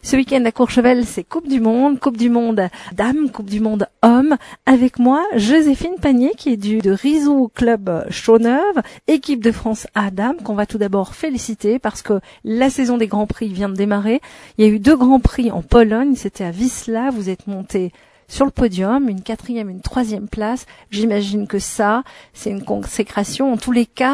Ce week-end à Courchevel, c'est Coupe du Monde dames, Coupe du Monde hommes. Avec moi, Joséphine Panier, qui est de Rizou Club Chaux-Neuve, équipe de France A dames, qu'on va tout d'abord féliciter parce que la saison des Grands Prix vient de démarrer. Il y a eu 2 Grands Prix en Pologne, c'était à Wisła, vous êtes montés sur le podium, une 4e, une 3e place. J'imagine que ça, c'est une consécration. En tous les cas,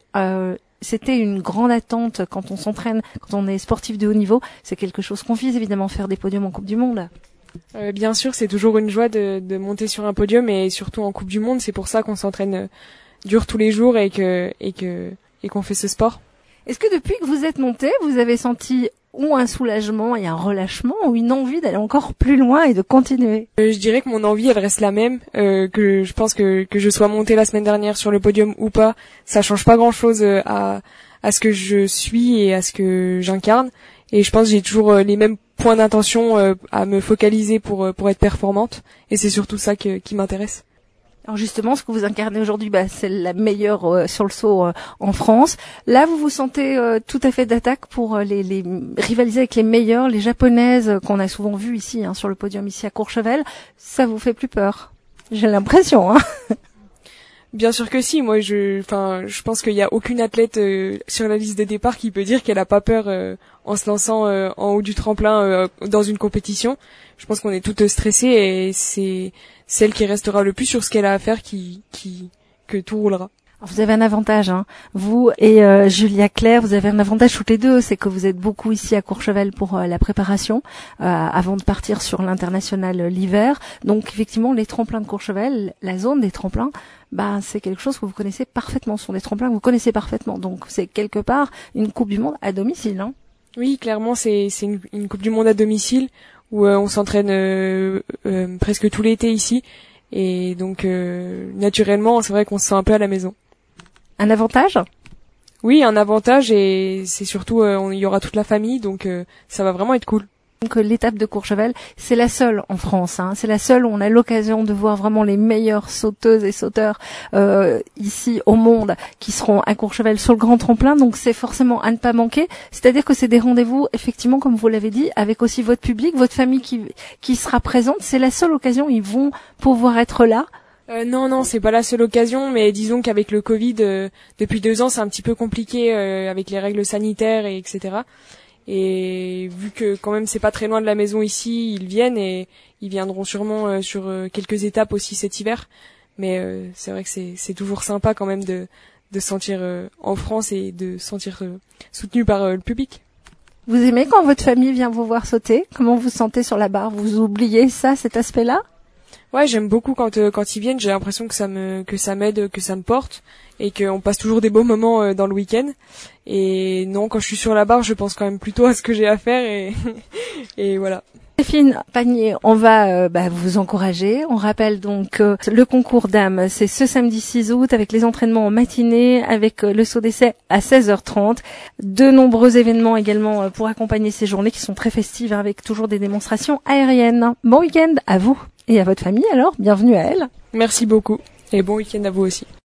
c'était une grande attente quand on s'entraîne, quand on est sportif de haut niveau. C'est quelque chose qu'on vise évidemment, faire des podiums en Coupe du Monde. Bien sûr, c'est toujours une joie de monter sur un podium et surtout en Coupe du Monde. C'est pour ça qu'on s'entraîne dur tous les jours et qu'on fait ce sport. Est-ce que depuis que vous êtes monté, vous avez senti ou un soulagement et un relâchement ou une envie d'aller encore plus loin et de continuer? Je dirais que mon envie, elle reste la même, que je pense que je sois montée la semaine dernière sur le podium ou pas, ça change pas grand-chose à ce que je suis et à ce que j'incarne. Et je pense que j'ai toujours les mêmes points d'intention à me focaliser pour être performante. Et c'est surtout ça qui m'intéresse. Alors justement, ce que vous incarnez aujourd'hui, c'est la meilleure sur le saut en France. Là, vous vous sentez tout à fait d'attaque pour les rivaliser avec les meilleures, les japonaises qu'on a souvent vues ici sur le podium ici à Courchevel. Ça vous fait plus peur? J'ai l'impression. Bien sûr que si. Moi, je pense qu'il y a aucune athlète sur la liste de départ qui peut dire qu'elle a pas peur en se lançant en haut du tremplin dans une compétition. Je pense qu'on est toutes stressées et c'est celle qui restera le plus sur ce qu'elle a à faire que tout roulera. Vous avez un avantage, vous et Julia Claire, vous avez un avantage toutes les deux, c'est que vous êtes beaucoup ici à Courchevel pour la préparation avant de partir sur l'international l'hiver. Donc effectivement, les tremplins de Courchevel, la zone des tremplins, c'est quelque chose que vous connaissez parfaitement. Ce sont des tremplins que vous connaissez parfaitement. Donc c'est quelque part une Coupe du Monde à domicile. Oui, clairement, c'est une Coupe du Monde à domicile où on s'entraîne presque tout l'été ici. Et donc naturellement, c'est vrai qu'on se sent un peu à la maison. Un avantage? Oui, un avantage, et c'est surtout il y aura toute la famille, donc ça va vraiment être cool. Donc l'étape de Courchevel, c'est la seule en France. C'est la seule où on a l'occasion de voir vraiment les meilleures sauteuses et sauteurs ici au monde qui seront à Courchevel sur le grand tremplin. Donc c'est forcément à ne pas manquer. C'est-à-dire que c'est des rendez-vous, effectivement, comme vous l'avez dit, avec aussi votre public, votre famille qui sera présente. C'est la seule occasion où ils vont pouvoir être là. Non, c'est pas la seule occasion, mais disons qu'avec le Covid, depuis 2 ans, c'est un petit peu compliqué avec les règles sanitaires et etc. Et vu que quand même c'est pas très loin de la maison ici, ils viennent et ils viendront sûrement sur quelques étapes aussi cet hiver. Mais c'est vrai que c'est toujours sympa quand même de se sentir en France et de se sentir soutenu par le public. Vous aimez quand votre famille vient vous voir sauter? Comment vous sentez sur la barre? Vous oubliez cet aspect-là? Ouais, j'aime beaucoup quand ils viennent. J'ai l'impression que ça m'aide, que ça me porte et qu'on passe toujours des beaux moments dans le week-end. Et non, quand je suis sur la barre, je pense quand même plutôt à ce que j'ai à faire et voilà. Joséphine Panier, on va vous encourager. On rappelle donc le concours dames, c'est ce samedi 6 août avec les entraînements en matinée, avec le saut d'essai à 16h30. De nombreux événements également pour accompagner ces journées qui sont très festives avec toujours des démonstrations aériennes. Bon week-end à vous et à votre famille alors, bienvenue à elle. Merci beaucoup et bon week-end à vous aussi.